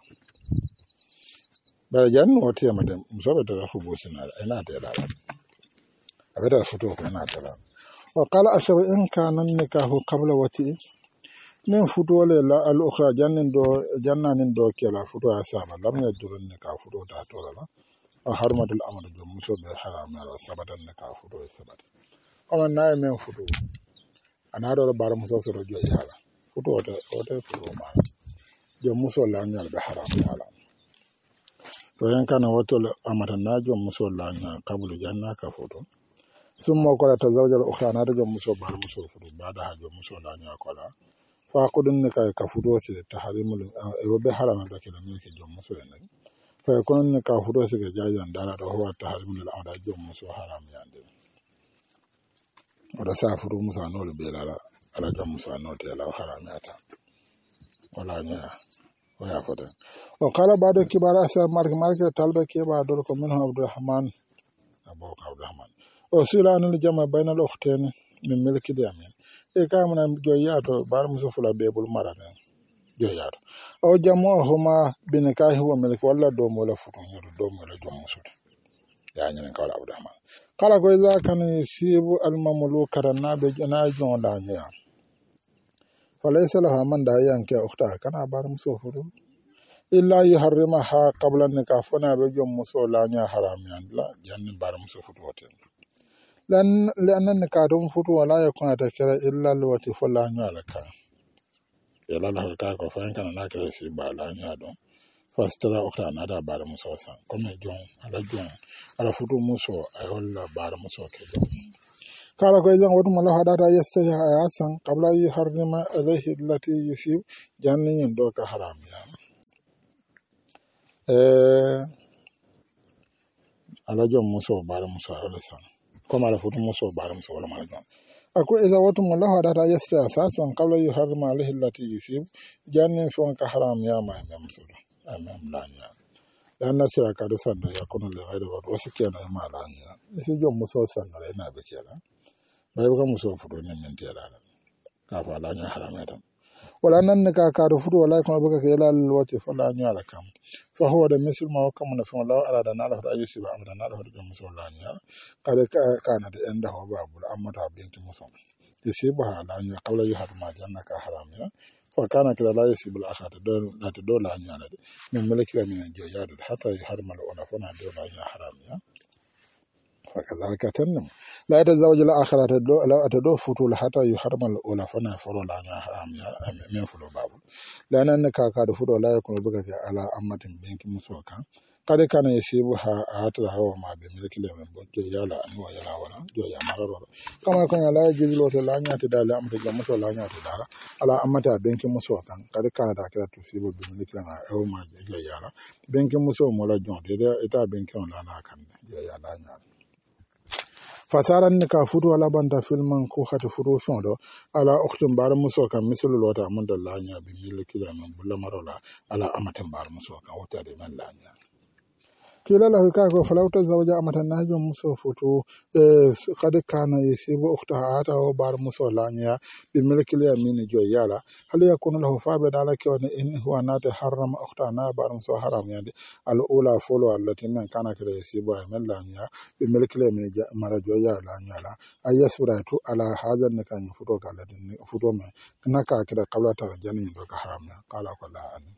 ba jan o te ma dem musabe da fu bo sinala ina te la abeda futu ko ina te la wa qala ashabu in kana nikahu qabla wati nin futu le la al ukhra jannanin do kela futu asaba lam yadurun nikahu futu ta to la harmadul amr do muso be haram ala sabadan nikahu futu sabata o na men futu ana do bar muso so do yala futu o futu ma jo muso la nyal be haram ala to yan kana wato amata na jo muso la nya qablu janna ka futu summa ko ta zawjal ukhra na do muso bar muso futu bada ha jo muso la nya ko la fa qudun nika ka futu si tahrimul e be haram da ke da ne ke jo muso ne fa kon nika futu si ke jajan dala do ho tahrimul amda jo muso haram yande o da sa futu muso no le be la ala jo muso no te la haram yata wala nya o ya foda o kala bado kibara sa marke talba ke ba do ko min abdurrahman abu abdurrahman o silanu jama bainal ukhtayn min milki diamin e kamana joyato bar muso fula be bul marana joyato o jamo homa bin kahi wa milki walla do mo la futu nyodo do mo la jom muso ya nyen kala abdurrahman kala ko za kan sibu al mamluka ranabe jana jonda nya falaysa lahu man da yanke ukhta kana bar muso futu illa yuharrimaha qabla nikah fana be jom muso la nya haram yan la janni bar muso futu woten لأن النكادون فتو ولا يكون تكرا إلا الوقت فلا نعلك إلا الله كاكو فإن كان ناكرا سيبا لا نعلم fastara okta nada bara muso san comme jon ala futu muso ay wala bara muso ke jon kala ko idan wadu mala hadata yastahi ayasan qabla yuharrima alayhi allati yusib jannin do ka haram ya ala jon muso bara muso ala san comme ala futu muso bara muso wala mala jon ako idan wadu mala hadata yastahi asasan qabla yuharrima alayhi allati yusib jannin fon ka haram ya ma muso amam lanya dan sira ka do sanda ya kono le haydo wasu kenan ma lanya isi jon muso sanda ina be kenan bai ka muso fudo ne min tela ka fa lanya haramatan wala nan ka ka do fudo wala kuma baka ke lal wati fa lanya la kam fa huwa da misal ma kam na fa wala ala da nala da yusi ba amda nala da muso lanya kale ka na da enda ho babu amma ta binki muso yusi ba lanya qawla yuhad ma janna ka haram ya fakana kila la yasi bil akhata do na to do la nyala de min malakila min jiyadu hatta yuharmal ona fona do la nya haram ya fakadhalika tanum la yatazawaju al akhirata do la atado futul hatta yuharmal ona fona foro la nya haram ya min fulo babu la nan ka ka do fudo la yakun buga ka ala ammatin binki musoka kade kana yasibu ha hata hawa ma be malakila min bonto yala anwa yala wala do ya mararo kama ko la jibulo to la nya to dala amta jamuto la nya to dala ala amata benki muso kan kadi kana da kira to sibo bi ni kila e ma je yala benki muso mo la jon de eta benki on la na kan je yala nya fasaran ni ka futu ala banda filman ko hata futu fondo ala oktum bar muso kan misal lota mun da la nya bi mil kila man bulla marola ala amata bar muso kan wota de man la nya kila la ka ko falawta zawja amata najo muso futu qad kana yasibu ukhtaha ata wa bar muso lanya bi milkil yamin jo yala hal yakunu lahu fa badala ka wa in huwa nata harrama ukhtaha na bar muso haram yande al ula fulu allati man kana kila yasibu amal lanya bi milkil yamin mara jo yala nyala ayasburatu ala hadan kan futo kala din futo ma naka kida qabla ta janin do ka haram ya kala ko la an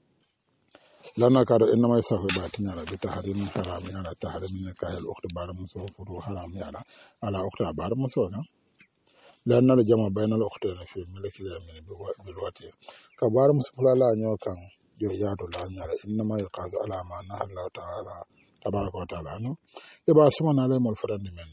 lana kado inma yasahu ba tinyara bi tahrim haram ya la tahrim ne kahel ukhti bar muso futu haram ya la ala ukhti bar muso na lana la jama bayna al ukhti fi milki al yamin bil wati ka bar muso la nyo kan yo yado la nyara inma yaqadu ala ma na Allah ta'ala tabaraka wa ta'ala no e ba sumana le mol fadande men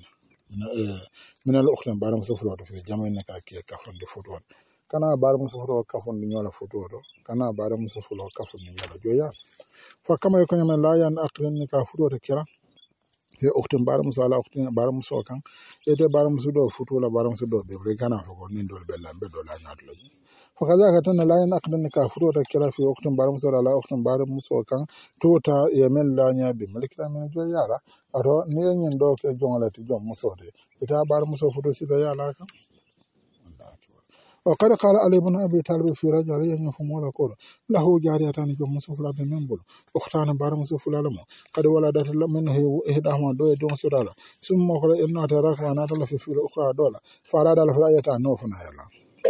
min al ukhti bar muso futu fi jama ne ka ke ka fonde futu kana bar muso futu ka fonde nyola futu do kana bar muso futu ka fonde nyola joya fa kama yakun man la yan aqlan ni ka futu de kira he oktin bar muso ala oktin bar muso kan e de bar muso do futu la bar muso do be bre kana fa ko nin dol bella be do la nyaat la fa kaza ka tan la yan aqlan ni ka futu de kira fi oktin bar muso ala oktin bar muso kan tota yemen la nya be malikra men joya la aro ni nyen do ke jongala ti jom muso de ita bar muso futu si da yala kan وقد قال علي بن أبي طالب في رجل يفهم ولا قول له جاريتان جو مسفلا من بول اختان بار مسفلا لما قد ولدت منه إحداهما دو جون سدالا ثم قال إنه تراك وانا دل في الأخرى دولا فاراد الفراية نوفنا يلا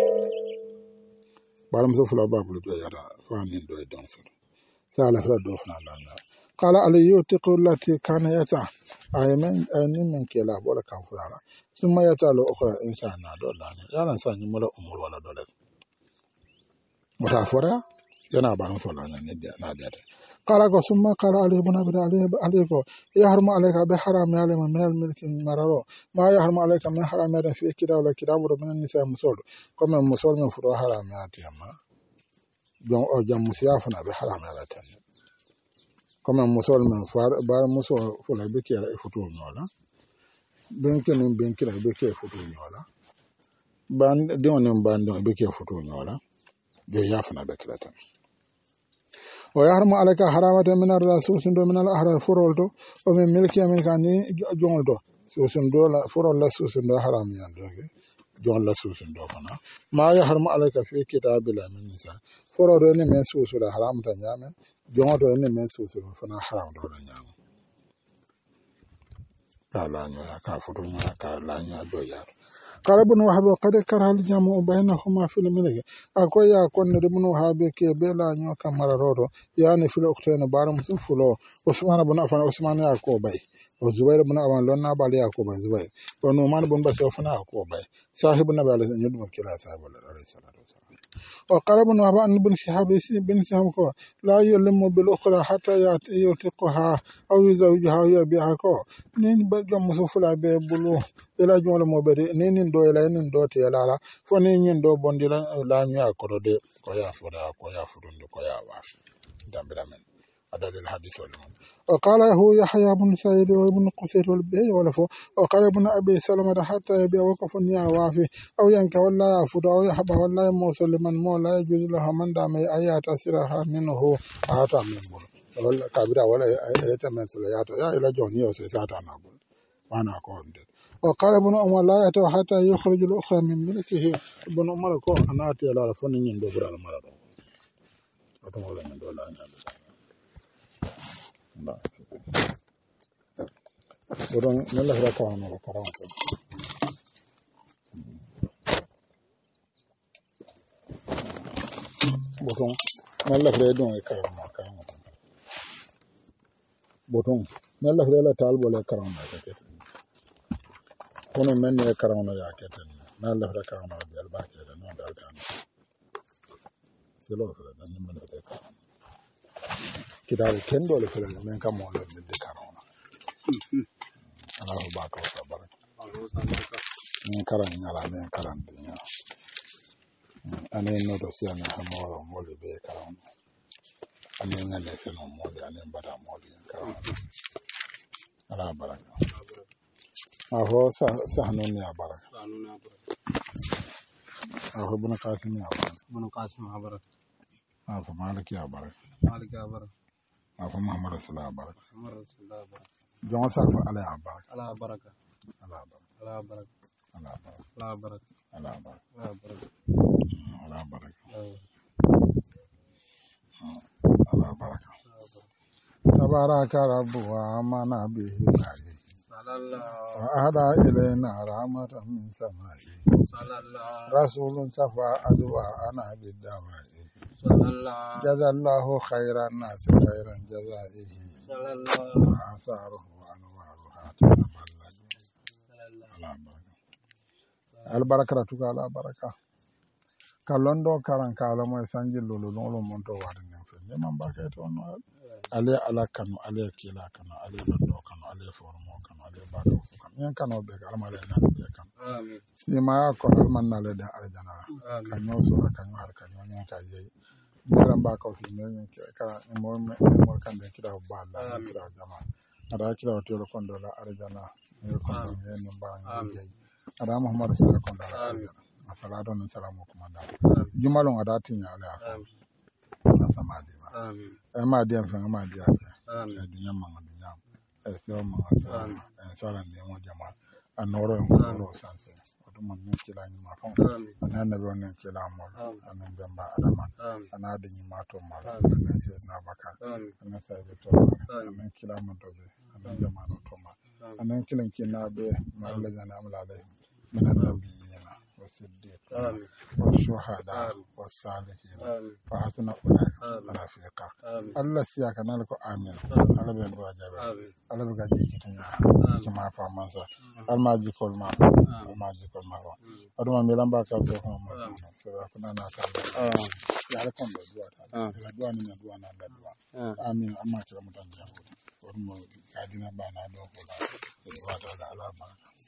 بار مسفلا بابل دو يدا فانين دو جون سدالا سال فرد دوفنا لنا قال علي يوتق التي كان يتا أي من كلا ولا كان فرالا ثم يتالو أخرى إنسان دولا يلا ساني ملا أمور ولا دولا متافورا ينا بان سولا نادي قال ثم قال علي بن ابي عليك يحرم عليك بحرام يعلم من الملك مرارو ما يحرم عليك من حرام في كده ولا كده من النساء مسول كما مسول من فرو حرام ياتي ما جون او جام مسيافنا بحرام ياتي كما مسول من فار بار مسول فلا بكي فتو نولا benke la beke futu nyola ban de ban beke futu nyola be yafna bekratan wa yahrumu alayka haramatan min ar-rasul sundo min al-ahrar furolto o min milki amin kani jongolto so sundo la furol la sundo haram yando jon la sundo kana ma yahrumu alayka fi kitabil min nisa furol ne men susu da haram ta nyame jongoto ne men susu fana haram do la nyame kalanya ka futu nya kalanya do ya qalbun wa habo qad karal jamu bainahuma fil milki akoya konne de munu habe ke bela nyo kamara rodo yani fil uktena baram sufulo usman ibn affan usman ya ko bay o zubair ibn awan lonna bali ya ko bay zubair o no man ibn basir fana ko bay sahibun nabi alayhi salatu wasallam kila sahibu alayhi salatu wasallam وقال ابن وهب عن ابن شهاب لا يلم بالأخرى حتى يعتقها أو يزوجها أو يبيعها نين بجم مسفلا ببلو إلى جمل مبري نين دو إلى نين دو تيلا فنين دو بندي لا نيا كرودي كويا فدا كويا فرند كويا واف دامبلا من هذا الحديث والمن وقال هو يحيى بن سعيد وابن قصير والبي ولفو وقال ابن أبي سلمة حتى يبيع وقف نيا وافي أو ينكى ولا يفوت أو يحب ولا يموت لمن لا يجوز له من دام أيات أسرها منه أعطى من بول ولا كبيرة ولا يتمن سليات يا إلى جوني وسيسات أنا بول وأنا أقول وقال ابن عمر لا يتو حتى يخرج الأخرى من ملكه ابن عمر كو أنا أتي على فنين يندبر على مرض أتمنى ولا من دولة Burung nela hira kawan wala karam ko. Burung nela hira don e karam ko. Burung nela hira la tal bole karam ko ke. Kono men ne karam no ya ke tan. Nela hira karam no bel ba ke no dal kan. Selo hira dan men ne karam. Kidal ken dole hira men kam mo le de karam. Allah baka wa baraka. Ni karan nyala men karan dunya. Ane no do si ane hamoro moli be karan. Ane ngale se no moli ane bada moli karan. Allah baraka. Aho sa hanon ya baraka. Aho buna kasim ya baraka. Buna kasim ya baraka. Aho malik ya baraka. Malik ya baraka. Aho Muhammad rasulullah baraka. Muhammad rasulullah baraka. Jonga sa fa ala baraka. Ala baraka. Ala baraka. Ala baraka. Ala baraka. Ala baraka. Ala baraka. Ala baraka. Ala baraka. Ala Ala baraka. Tabaraka rabbu wa amana bihi bari. Sallallahu. Wa ahda ilayna rahmatan min samai. Sallallahu. Rasulun safa adwa ana bidawai. Sallallahu. Jazallahu khairan nas khairan jazaihi. Sallallahu. Asaruhu anwaru hatta ballaju. Ala baraka. Al barakatuka ala baraka. Kalondo karan kala mo sanji lulu lolo monto wadi nemfe. Neman baraka to no. Ale ala kanu ale kila kanu ale londo kanu ale formo kanu ale baka kanu yan kanu be alma le na be kanu Amin. sima ko alman na le da arjana kanu so kanu har kanu yan ka je dara baka so men ka mo kan de kira ba la kira jama ada kira to kondo la arjana ne kondo ne ba ngi ada muhammad sallallahu alaihi wasallam asalatu wa salamu kuma da jumalon ada tinya ala na samadi Amin. ma dia fa ma dia Amin. dunya ma dunya so ma sa sala ne mo jama anoro ngoro sanse oto man ni kila ni ma fon ana na be on kila mo ana bamba adama ana de ni ma to ma ana se na baka ana sa be to ana kila mo to be ana jama no to ma ana kila kina be ma la jana amla le min annabiyina والصديق والشهداء والصالحين فحسن أولئك رفيقا الله سياك نالك آمين الله بيبقى جابر الله بيبقى جيكتنا كما فهمانسا الله جيكول ما الله جيكول ما هو أدوما ميلان باكا سوكم سوكنا ناسا يعلكم بدوات الدوان من الدوان على الدوان آمين أما كلا متنجا ورمو كادنا بانا دوكولا الوات على الله